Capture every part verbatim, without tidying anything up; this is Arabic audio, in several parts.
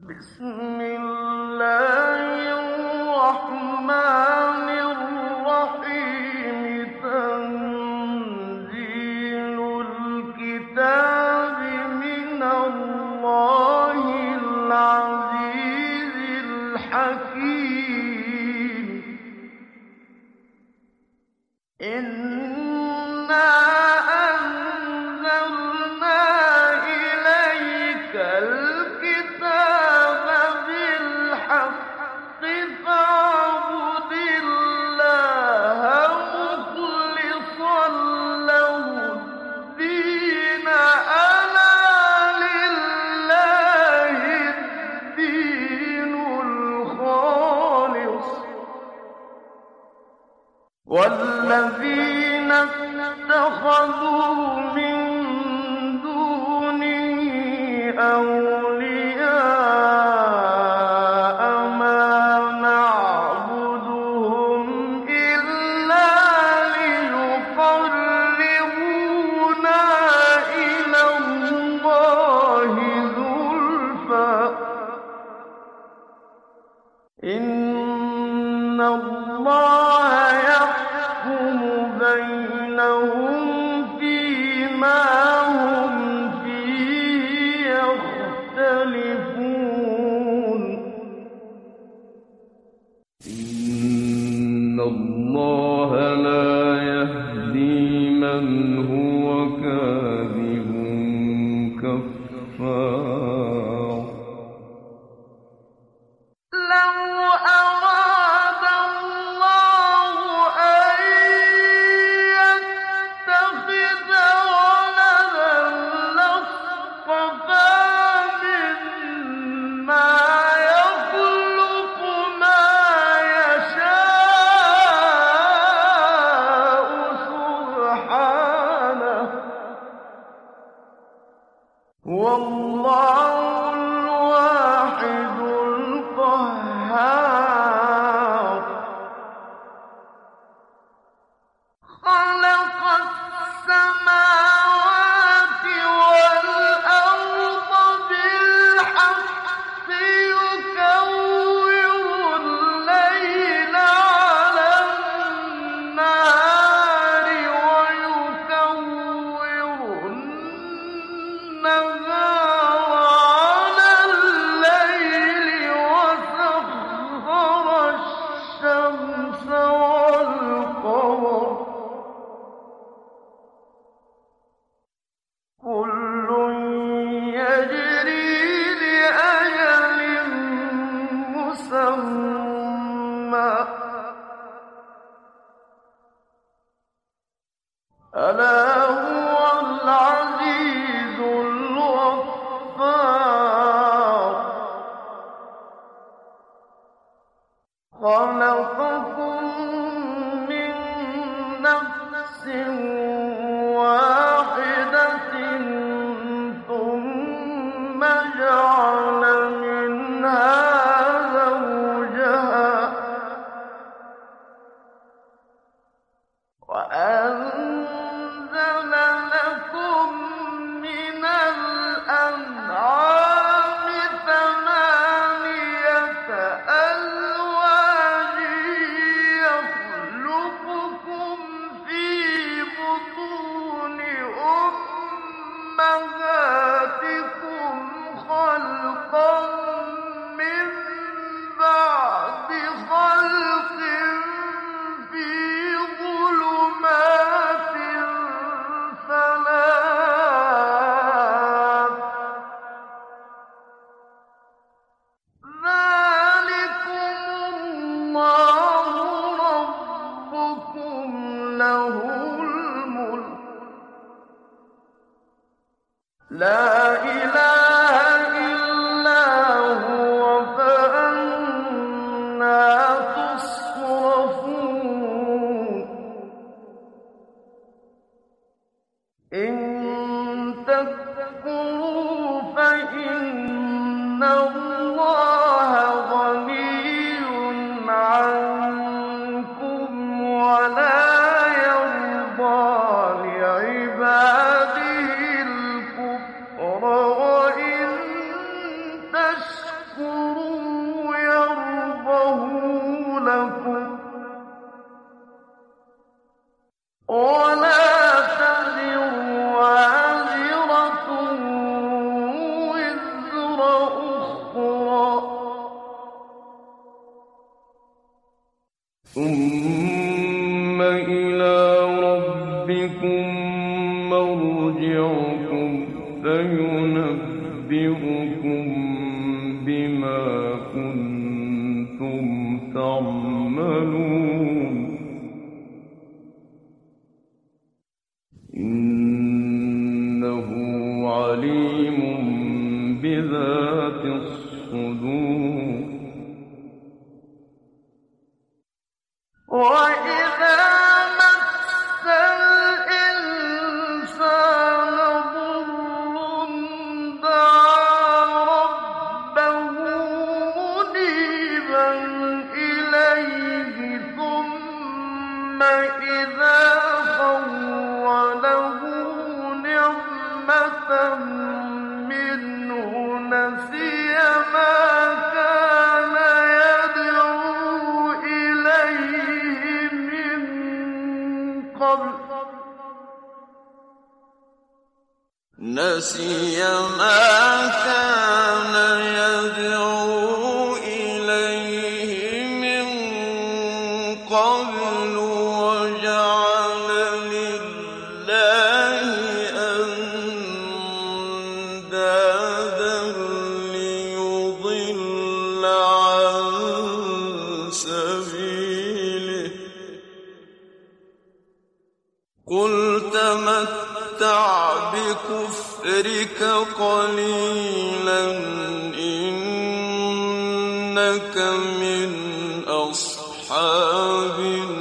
بسم الله الرحمن الرحيم تنزيل الكتاب من الله العزيز الحكيم إنا أنزلنا إليك الكتاب بالحق فاعبد الله مخلصا له الدين ألا لله الدين الخالص والذين اتخذوا من دونه أولياء ما نعبدهم إلا ليقربونا إلى الله زلفى إن الله يحكم بينهم فيما هم فيه يختلفون إن الله لا يهدي من هو كاذب كفار لو أراد الله أن يتخذ ولدا لاصطفى مما يخلق ما يشاء سبحانه والله الواحد القهار خلق السماوات والأرض بالحق يكور الليل على النهار ويكور النهار على الليل وسخر الشمس والقمر كل يجري لأجل مسمى ألا هو العزيز الغفار خلقكم من نفس واحدة ثم جعل منها زوجها وأنزل لكم من الأنعام ثمانية أزواج يخلقكم في بطون أمهاتكم خلقا من بعد خلق في ظلمات ثلاث ذلكم الله ربكم له الملك لا إله إلا هو فأنى تصرفون إن تكفروا فإن الله غني عنكم ولا يرضى لعباده الكفر وإن تشكروا تشكروا يرضه لكم ولا تزر وازرة وزر أخرى ثم إلى ربكم مرجعكم فينبئكم بما كنتم تعملون إنه عليم بذات الصدور وإذا مس الإنسان ضر دعا ربه منيبا إليه ثم إذا خوله نعمة منه نسي ما كان يدعو إليه من قبل نسي ما كان يدعو إليه من قبل وجعل لله أندادا ليضل عن سبيله قل تمتع بكفرك قليلا إنك من أصحاب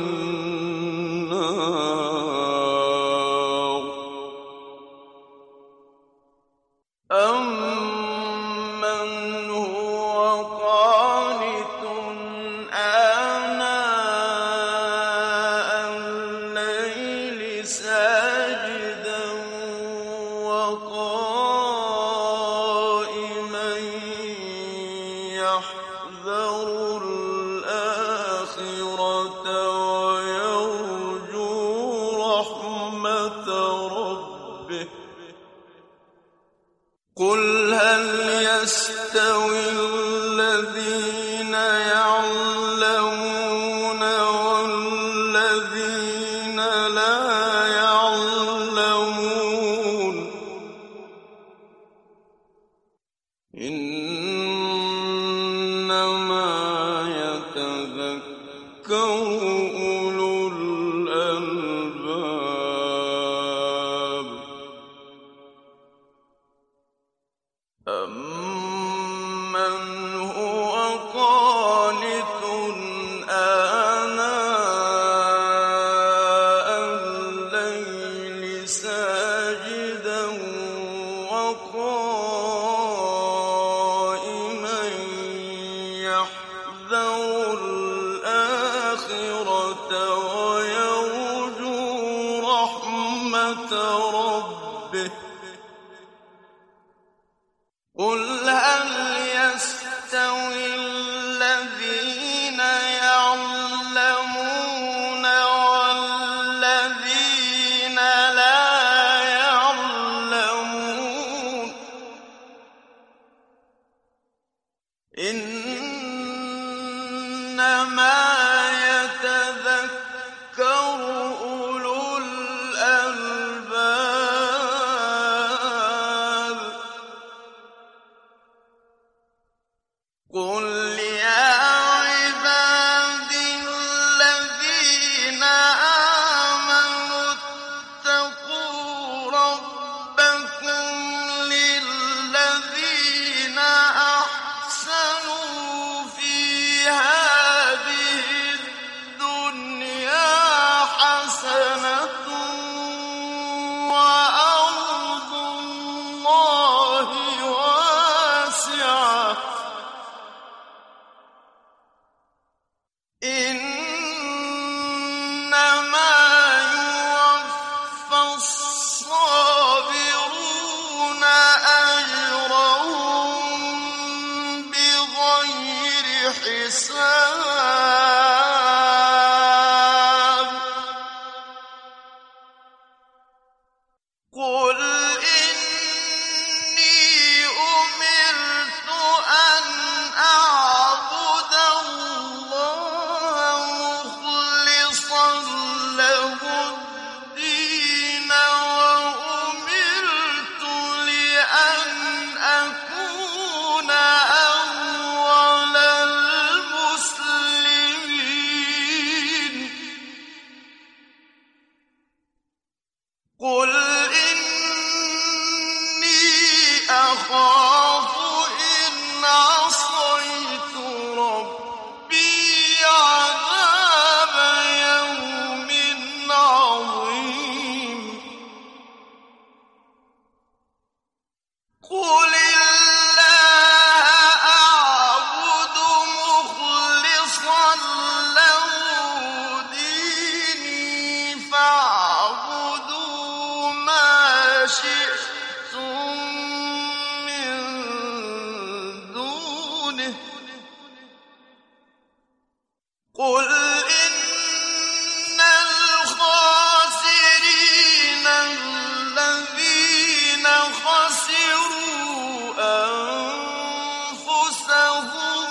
النار أمن هو قانت آناء الليل ساجدا وقائما يحذر الآخرة ويرجو رحمة ربه قل هل يستوي الذين يعلمون والذين لا يعلمون إنما يتذكر أولو الألباب أمن هو قانت آناء الليل ساجدا وقائما يحذر الآخرة ويرجو رحمة ربه قل هل يستوي الذين يعلمون والذين لا يعلمون إنما يتذكر أولو الألباب قل يا عبادي الذين آمنوا اتقوا ربكم للذين أحسنوا في هذه الدنيا حسنة وأرض الله واسعة حساب قل إني أمرت أن أعبد الله مخلصا له الدين وأمرت لأن أكون أول المسلمين قل أخاف إن عصيت ربي عذاب يوم عظيم قل الله أعبد مخلصا له ديني فاعبدوا ما شئتم قل إن الخاسرين الذين خسروا أنفسهم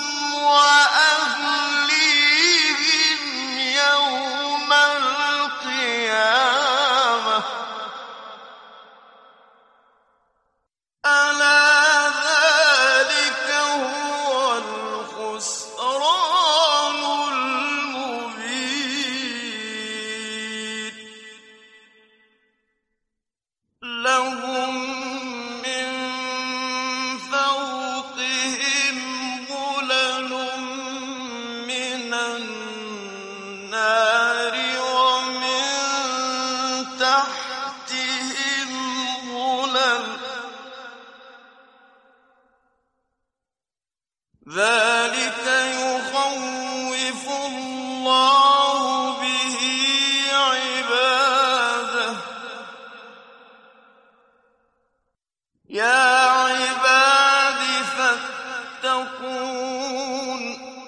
وأهليهم يوم القيامة ألا ذلك هو الخسران لهم من فوقهم ظلل من النار ومن تحتهم ظلل ذلك يخوف الله به عباده يا عباد فاتقون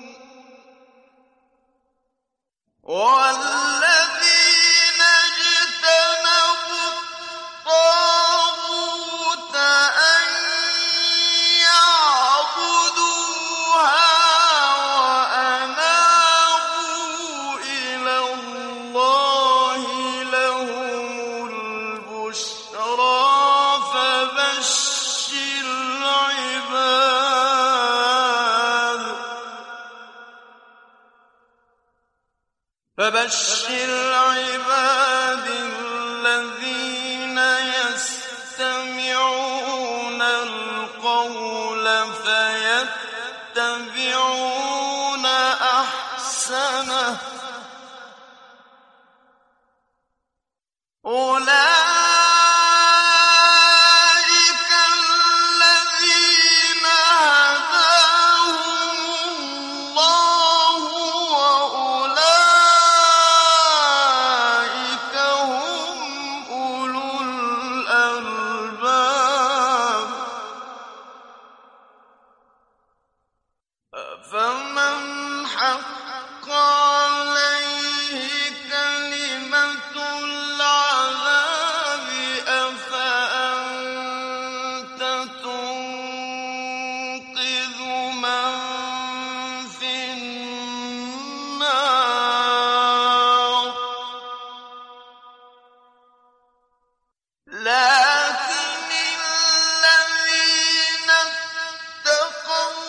والذين اجتنبوا الطاغوت أن يعبدوها وأنابوا إلى الله لهم البشرى فبشر عباد فبشر عباد الذين يستمعون القول فيتبعون أحسنه أولئك الذين هداهم الله وأولئك هم أولو الألباب فمن حق عليه كلمة العذاب أفأنت تنقذ من في النار لكن الذين اتقوا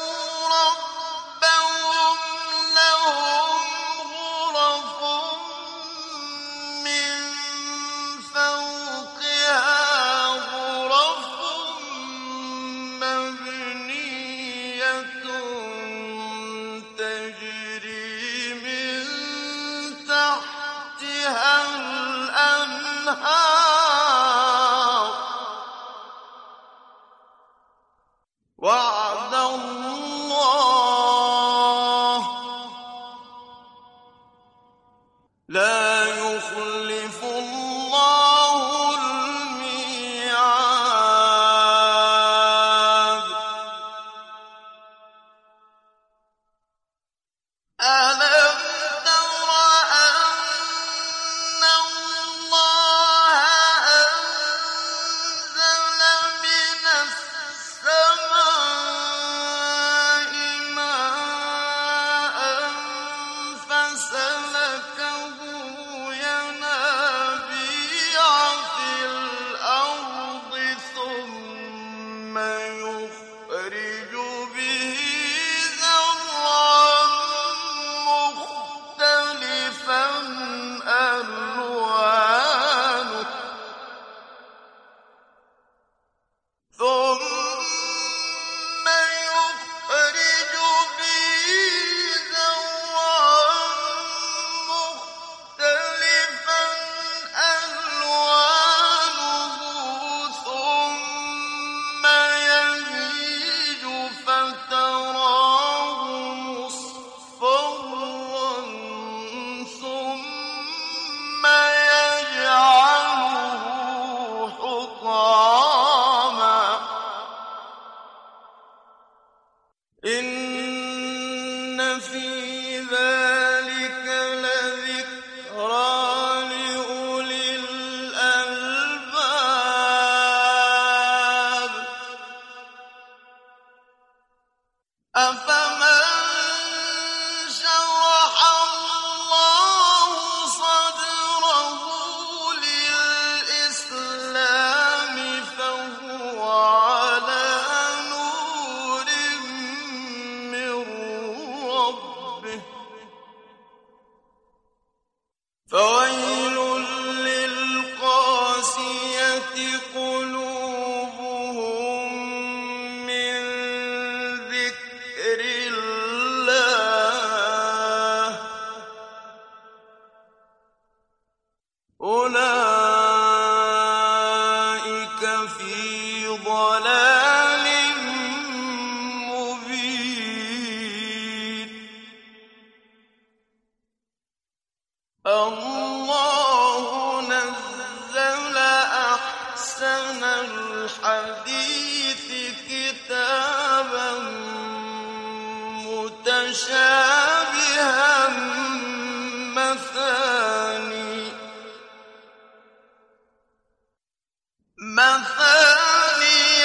ربهم لهم غرف من فوقها غرف مبنية تجري من تحتها الأنهار وعد الله لا يخلف الله الميعاد إن في ذلك لذكرى لأولي الألباب أفمن شرح الله صدره للإسلام فهو على نور من ربه فويل للقاسية قلوبهم من ذكر الله أولئك في ضلال مبين الله نزل أحسن الحديث كتابا متشابها مثاني مثاني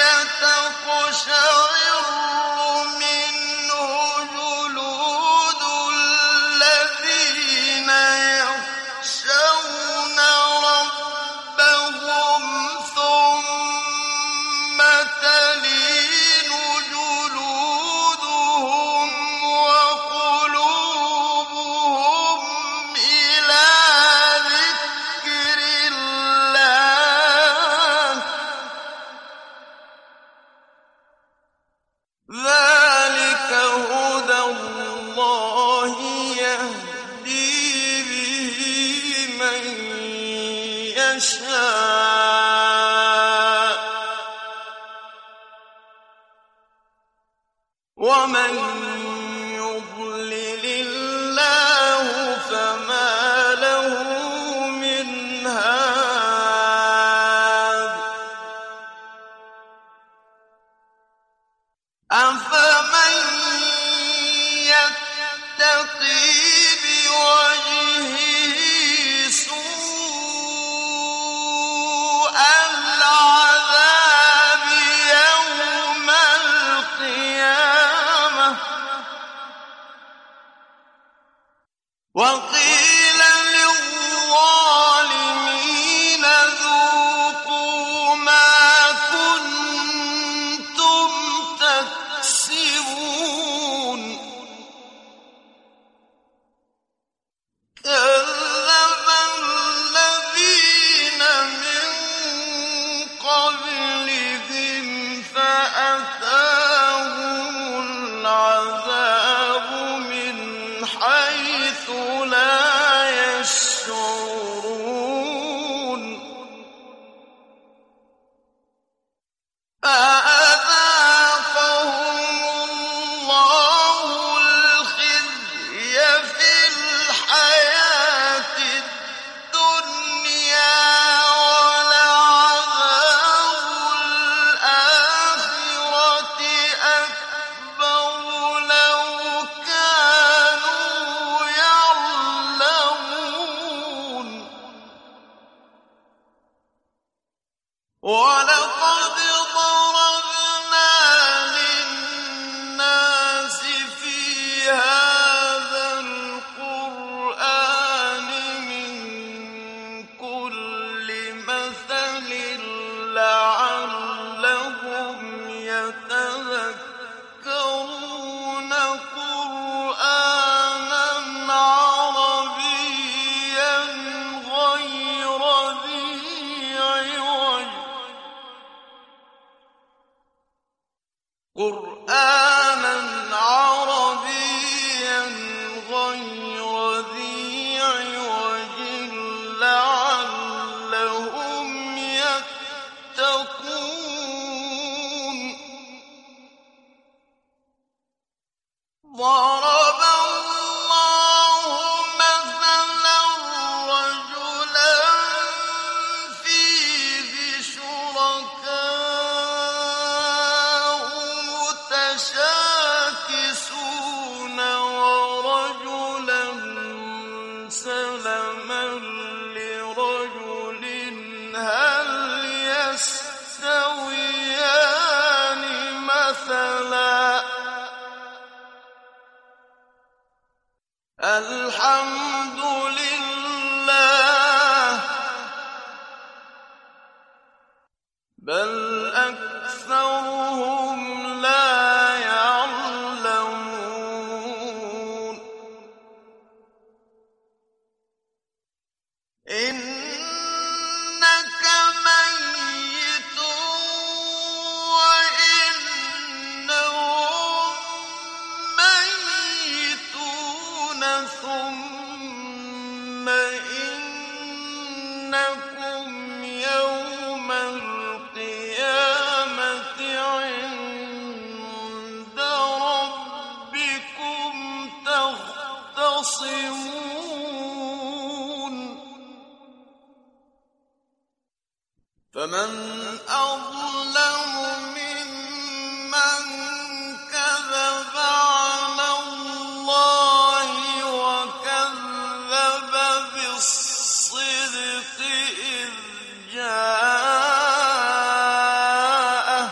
تقشعر منه جلود الذين يخشون ربهم ثم تلين جلودهم وقلوبهم إلى ذكر الله ذلك هدى الله يهدي به من يشاء ومن يضلل الله فما له من هاد أفمن يتقي بوجهه سوء العذاب يوم القيامة وقيل للظالمين ذوقوا ما كنتم تكسبون كذب الذين من قبلهم فأتاهم العذاب من حيث لا يشعرون فأذاقهم الله الخزي في الحياة الدنيا ولعذاب الآخرة أكبر لو كانوا يعلمون ولقد ضربنا للناس في هذا القرآن من كل مثل لعلهم يتذكرون قرآنا عربيا غير ذي عوج قرآنا عربيا غير ذي عوج لعلهم يتقون ضرب الله مثلا رجلا فيه شركاء متشاكسون الحمد لله بل أكثرهم لا يعلمون إنك ميت وإنهم ميتون ثم إنكم يوم القيامة عند ربكم تختصمون فمن أظلم ممن كذب على الله وكذب بالصدق إذ جاءه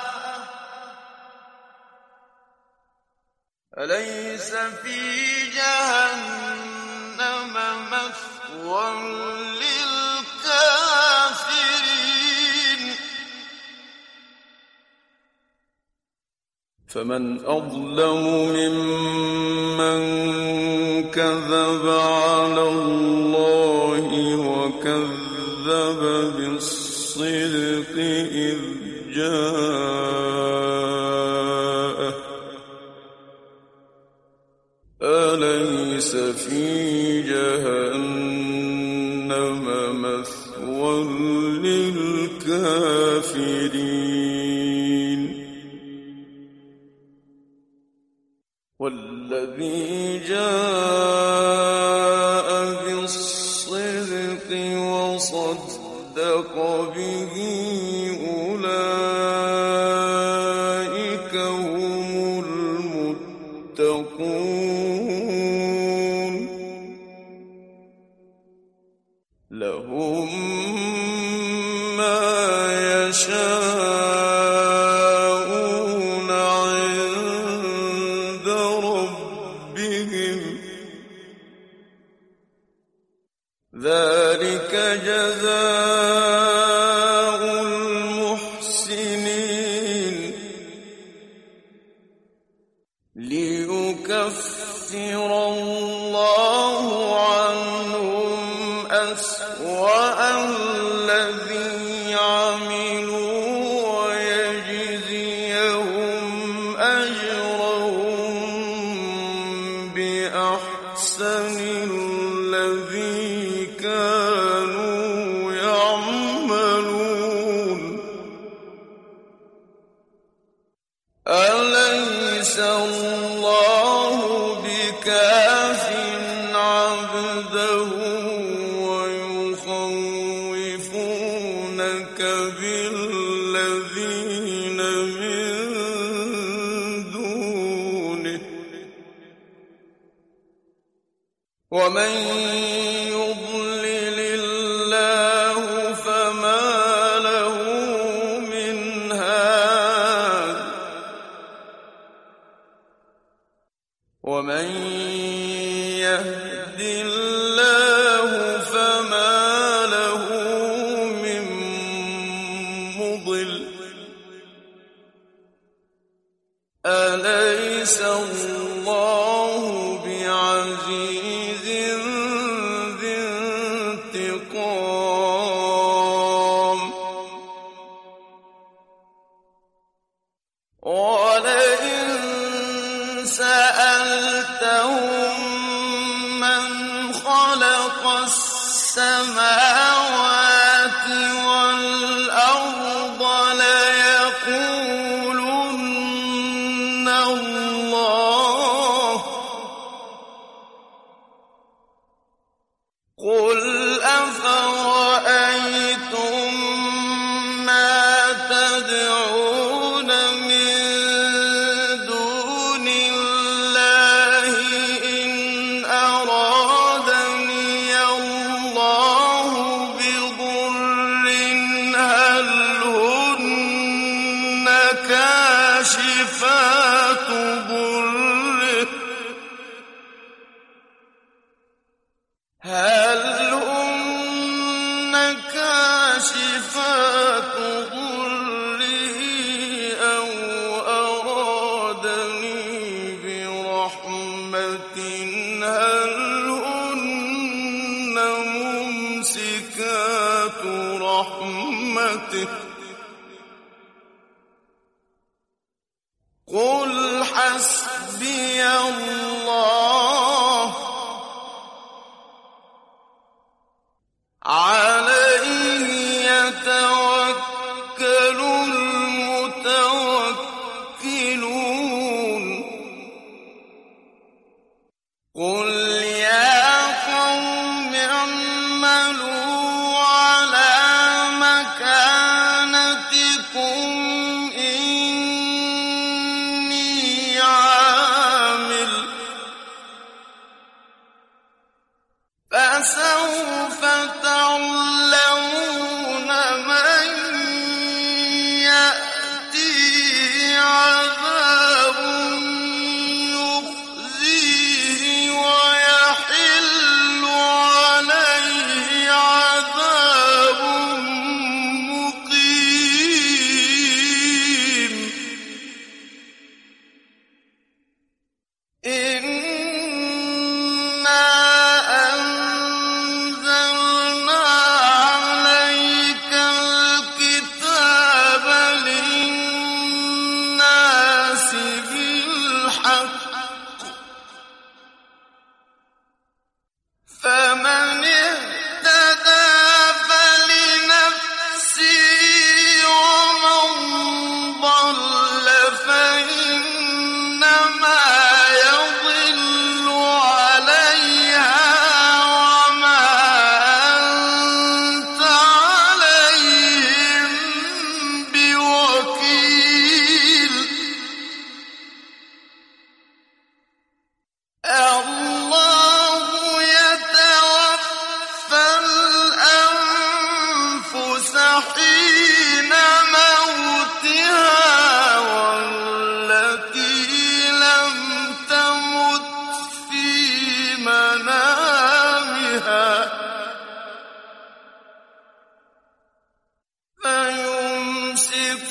أليس في جهنم مثوى للكافرين فمن أظلم ممن كذب على الله وكذب بالصدق إذ جاءه أليس في جهنم مثوى للكافرين والذي جاء بالصدق وصدق به أولئك هم المتقون لهم ما يشاءون عند ربهم ذلك جزاء المحسنين ليكفر الله عنهم أسوأ الذي عملوا ويجزيهم أجرهم بأحسن الذي كانوا يعملون أليس الله بكاف عبده ويخوفونك بالذين من دونه ومن يضلل الله فما له من هاد ومن يهد الله فما له من مضل أليس الله بعزيز ذي انتقام ولئن سألتهم من خلق السماوات والأرض ليقولن الله قل أفرأيتم ما تدعون من دون الله إن رحمة هل هن ممسكات رحمته قل حسبي الله عليه يتوكل المتوكلون قل يا قوم اعملوا على مكانتكم إني عامل فسوف تعلمون من يأتيه عذاب يخزيه ويحل عليه عذاب مقيم إنا أنزلنا عليك الكتاب للناس بالحق فمن اهتدى فلنفسه ومن ضل فإنما يضل عليها وما أنت عليهم بوكيل الله يتوفى الأنفس حين موتها والتي لم تمت في منامها فيمسك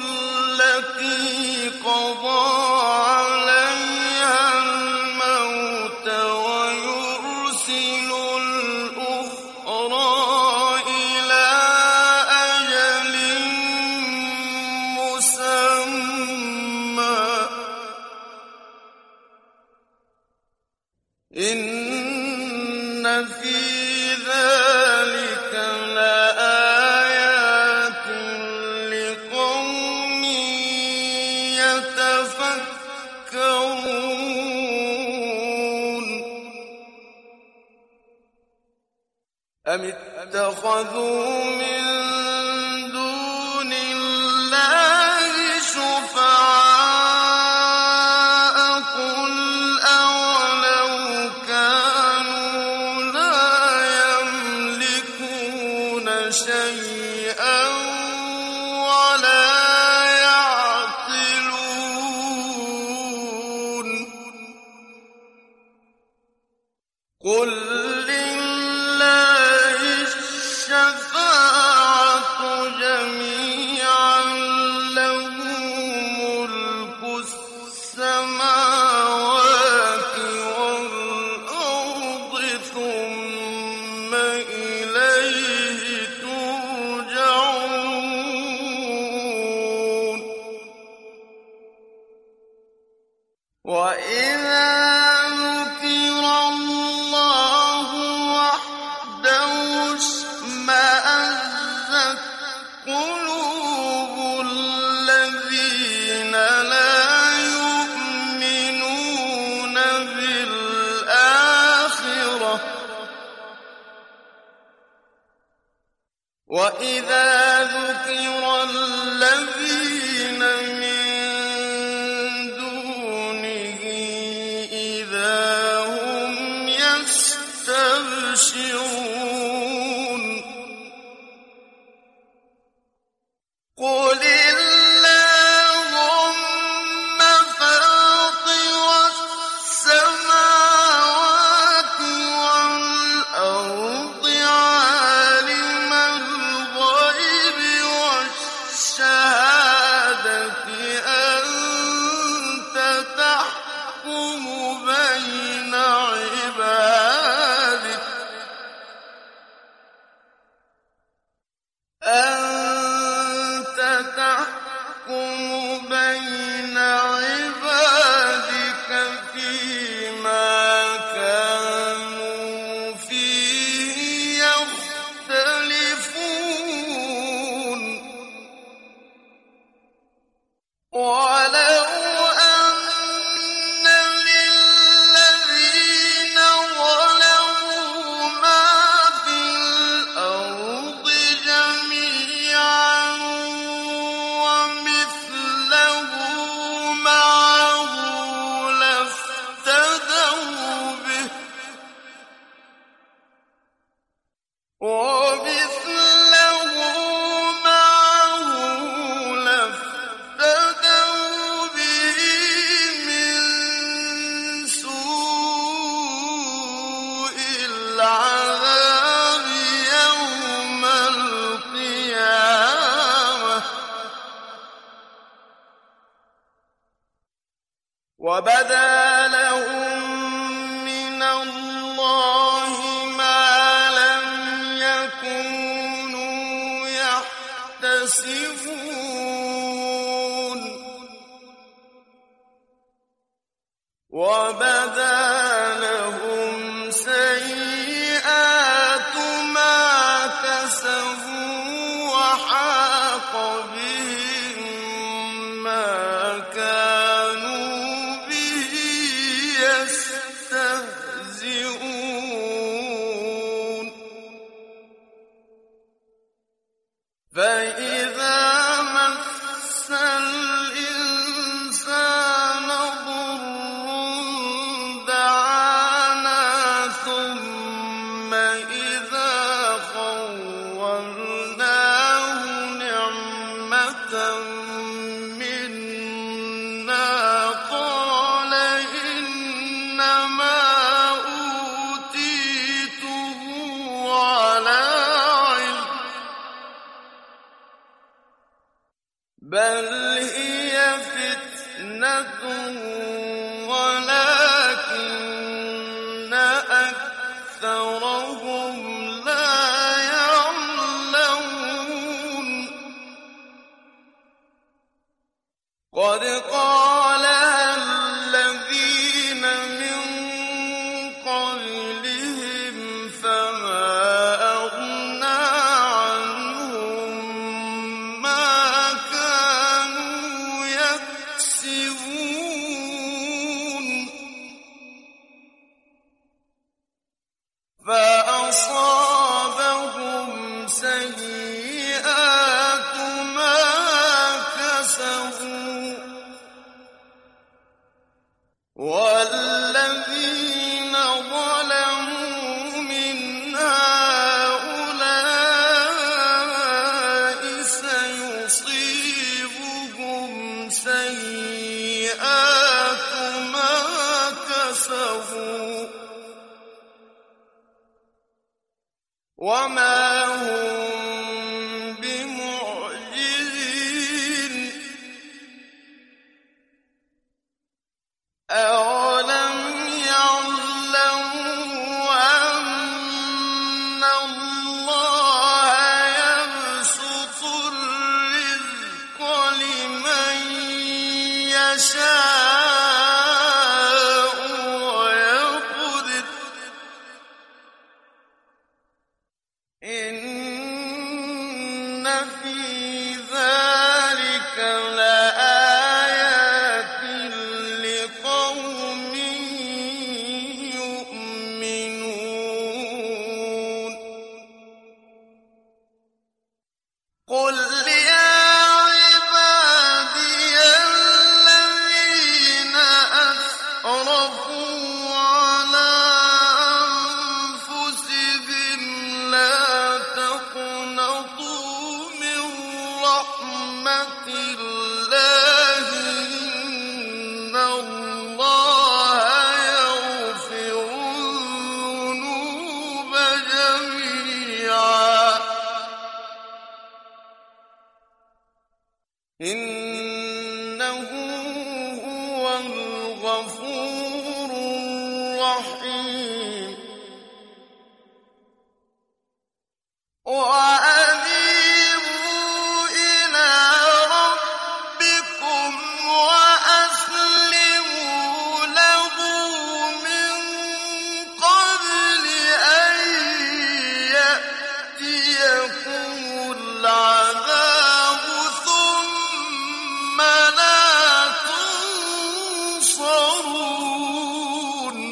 التي قضى عليها الموت ويرسل الأخرى إلى أجل مسمى إن في ذلك لآيات لقوم يتفكرون أم اتخذوا من دون الله شفعاء قل أولو كانوا لا يملكون شيئا ولا يعقلون قل لله الشفاعة جميعا له ملك السماوات والأرض ثم إليه ترجعون وإذا ذكر الله وحده اشمأزت قلوب الذين لا يؤمنون بالآخرة وإذا ذكر الذين من دونه إذا هم يستبشرون قل اللهم فاطر السماوات والأرض عالم الغيب والشهادة أنت تحكم وَبَدَا لَهُمْ سَيِّئَاتُ مَا كَسَبُوا وَحَاقَ بِهِم مَّا كَانُوا بِهِ يَسْتَهْزِئُونَ فَإِذَا مَسَّ الْإِنسَانَ ضُرٌّ دَعَانَا ثُمَّ إِذَا خَوَّلْنَاهُ نِعْمَةً مِّنَّا قَالَ إِنَّمَا أُوتِيتُهُ عَلَىٰ عِلْمٍ بَلْ هِيَ فِتْنَةٌ وَلَٰكِنَّ أَكْثَرَهُمْ لَا يَعْلَمُونَ قَدْ قَالَهَا الَّذِينَ مِن قَبْلِهِمْ فَمَا أَغْنَىٰ عَنْهُم مَّا كَانُوا يَكْسِبُونَ فَأَصَابَهُمْ سَيِّئَاتُ مَا كَسَبُوا وَالَّذِينَ ظَلَمُوا مِنْ هَٰؤُلَاءِ سَيُصِيبُهُمْ سَيِّئَاتُ مَا كَسَبُوا وَمَا هُم بِمُعْجِزِينَ أَوَلَمْ يَعْلَمُوا أَنَّ اللَّهَ يَبْسُطُ الرِّزْقَ لِمَن يَشَاءُ وَيَقْدِرُ إِنَّ فِي ذَٰلِكَ لَآيَاتٍ لِّقَوْمٍ يُؤْمِنُونَ قُلْ يَا عِبَادِيَ الَّذِينَ أَسْرَفُوا عَلَىٰ أَنفُسِهِمْ لَا تَقْنَطُوا مِن رَّحْمَةِ اللَّهِ إِنَّ اللَّهَ يَغْفِرُ الذُّنُوبَ جَمِيعًا إِنَّهُ هُوَ الْغَفُورُ الرَّحِيمُ وَأَنِيبُوا إِلَىٰ رَبِّكُمْ وَأَسْلِمُوا لَهُ مِن قَبْلِ أَن يَأْتِيَكُمُ الْعَذَابُ ثُمَّ لَا تُنصَرُونَ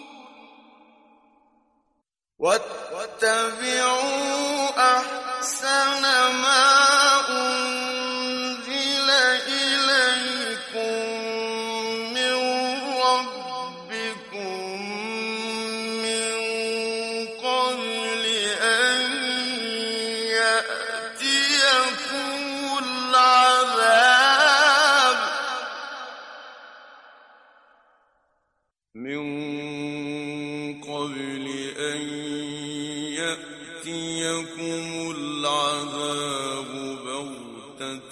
وَاتَّبِعُوا أَحْسَنَ مَا أُنزِلَ إِلَيْكُم مِّن رَّبِّكُم مِّن قَبْلِ أَن يَأْتِيَكُمُ الْعَذَابُ مِن قَبْلِ أَن يَأْتِيَكُمُ الْعَذَابُ بَغْتَةً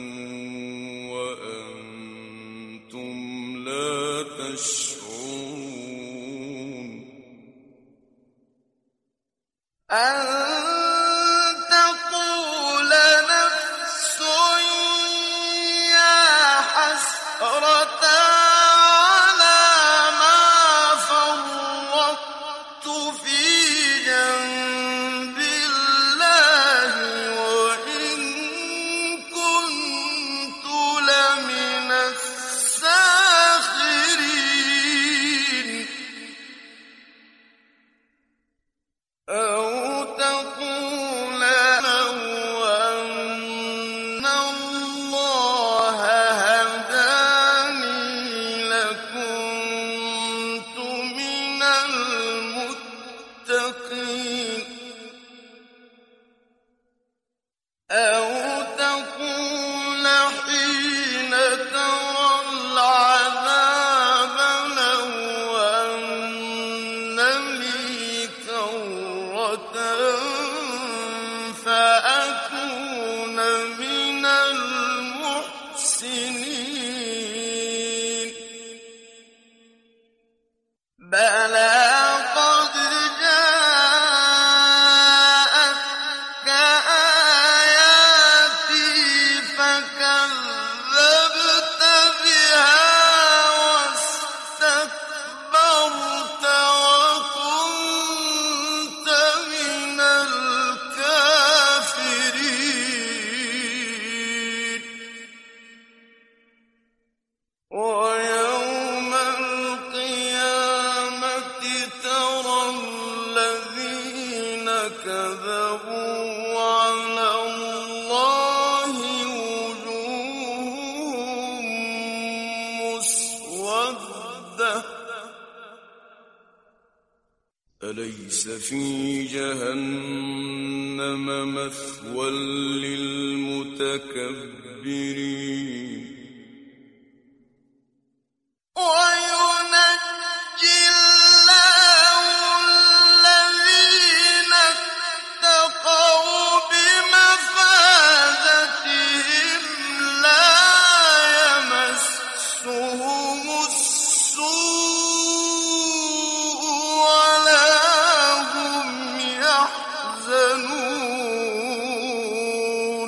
وَأَنتُمْ لَا تَشْعُرُونَ أَن تَقُولَ نَفْسٌ يَا حَسْرَتَا عَلَىٰ للمتقين أو تقول حين ترى العذاب لو أن لي كرة فأكون من المحسنين بلى قد جاءتك آياتي فكذبت بها واستكبرت وكنت من الكافرين ويوم القيامة ترى الذين كذبوا على الله وجوههم مسودة أليس في جهنم مثوى للمتكبرين وينجي الله الذين اتقوا بمفازتهم لا يمسهم السوء ولا هم يحزنون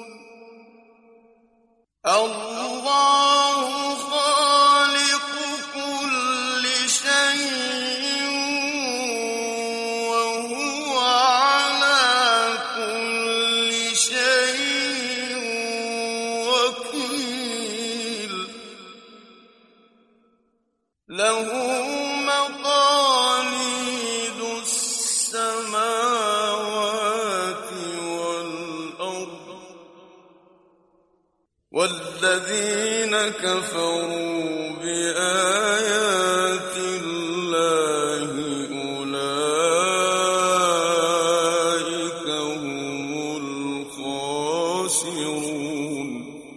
الله خالق كل شيء وهو على كل شيء وكيل له مقاليد السماوات والأرض والذين كفروا بآيات الله أولئك هم الخاسرون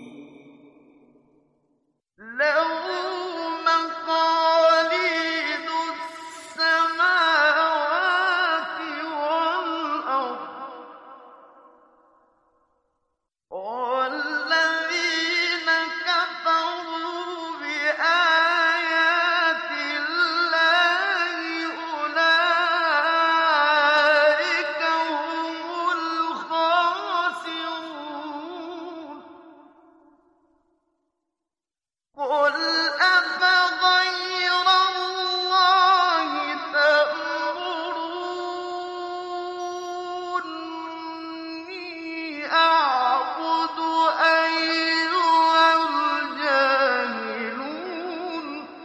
له مقاليد السماوات والأرض والذين كفروا بآيات الله أولئك هم الخاسرون قل أفغير الله تأمروني أعبد أيها الجاهلون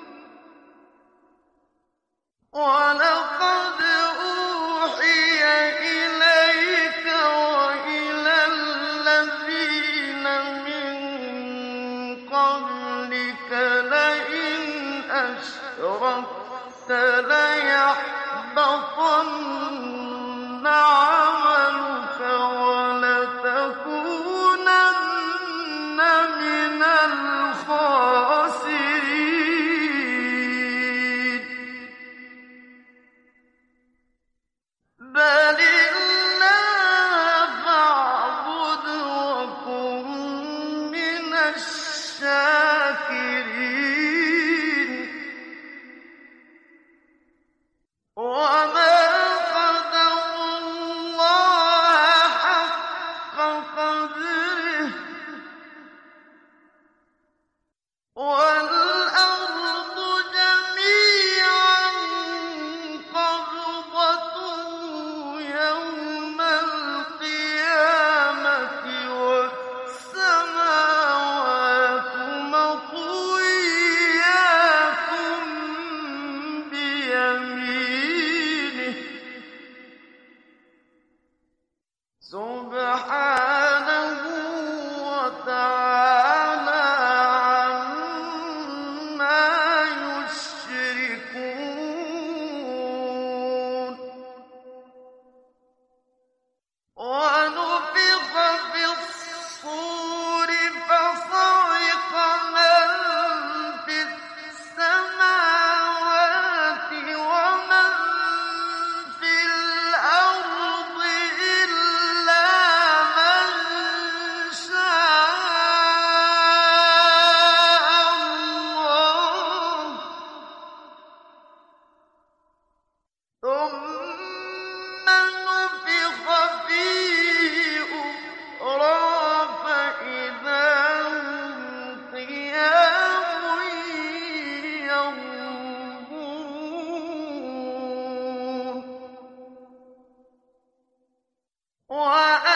ولقد أوحي إليك وإلى الذين من قبلك لئن أشركت ليحبطن عملك ولتكونن من الخاسرين بل الله فاعبد وكن من الشاكرين وما قدروا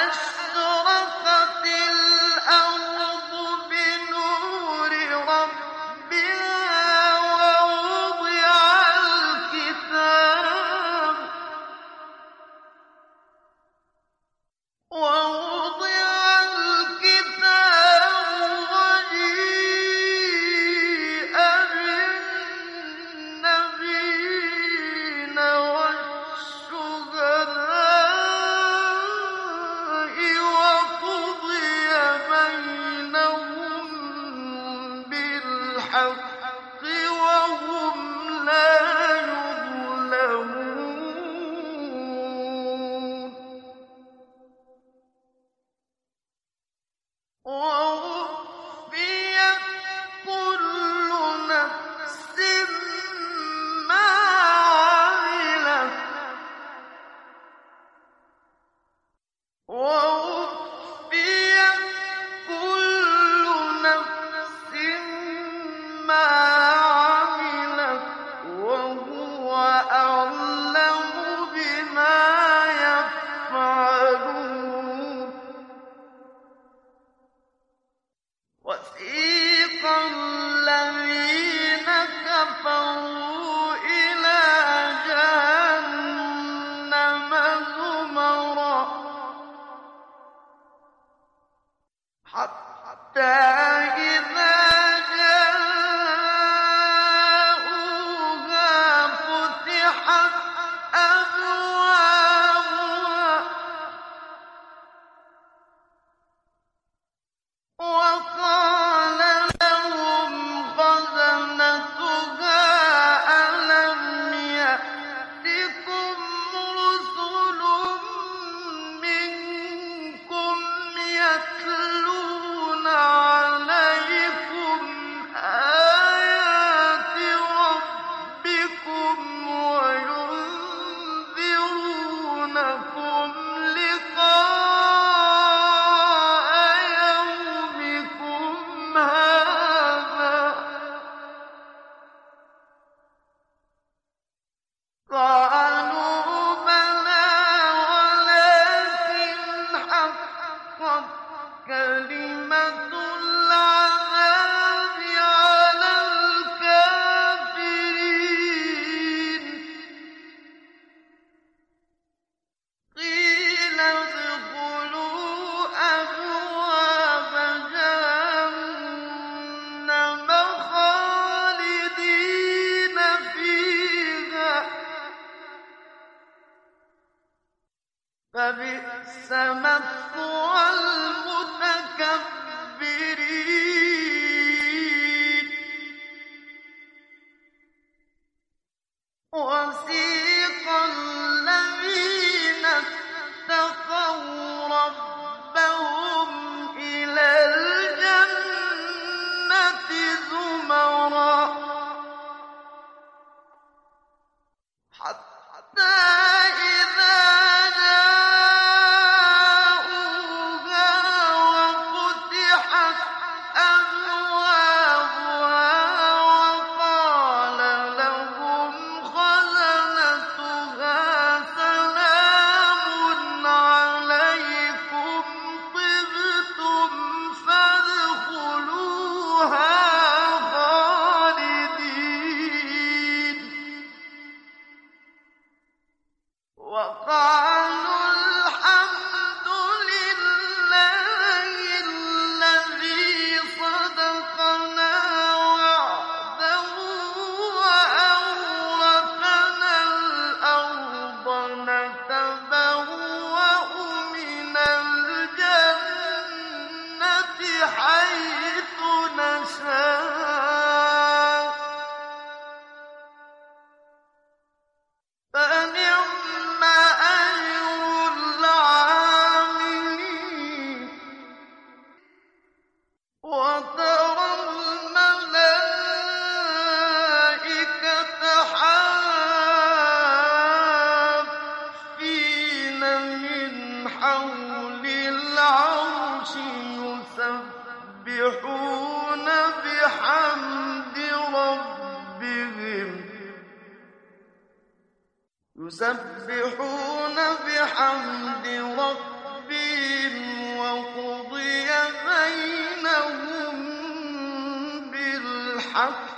أشرقت الأرض بنور ربها ووضع الكتاب ووضع الكتاب وجيء بالنبيين والشهداء وقضي بينهم بالحق وهم لا يظلمون ووفيت كل نفس ما عملت ووفيت كل نفس ما عملت وهو أعلم بما يفعلون وسيق الذين كفروا إلى جهنم زمرا حتى إذا جاءوها فتحت أبوابها وقال لهم خزنتها ألم يأتكم رسل منكم يتلون عليكم آيات ربكم وينذرونكم لقاء يومكم هذا قالوا بلى ولكن حقت كلمة العذاب على الكافرين قيل ادخلوا أبواب جهنم خالدين فيها فبئس مثوى المتكبرين وسيق الذين اتقوا ربهم إلى الجنة زمرا حتى إذا جاءوها وفتحت أبوابها وقال لهم خزنتها سلام عليكم طبتم فادخلوها خالدين وقالوا الحمد لله الذي صدقنا وعده وأورثنا الأرض نتبوأ من الجنة حيث نشاء فنعم أجر العاملين وترى الملائكة حافين من حول العرش يسبحون بحمد ربهم يسبحون بحمد ربهم بالحق